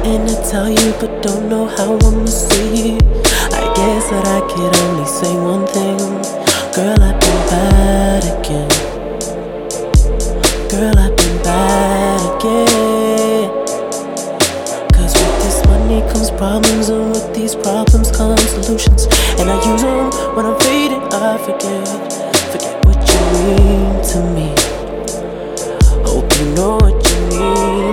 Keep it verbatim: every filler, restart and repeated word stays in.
wanting to tell you, but don't know how I'ma say it. I guess that I could only say one thing. Girl, I've been bad again. Girl, I've been bad again. Cause with this money comes problems, and with these problems come solutions. And I use them when I'm fading, I forget. Forget what you mean to me. Hope you know what you mean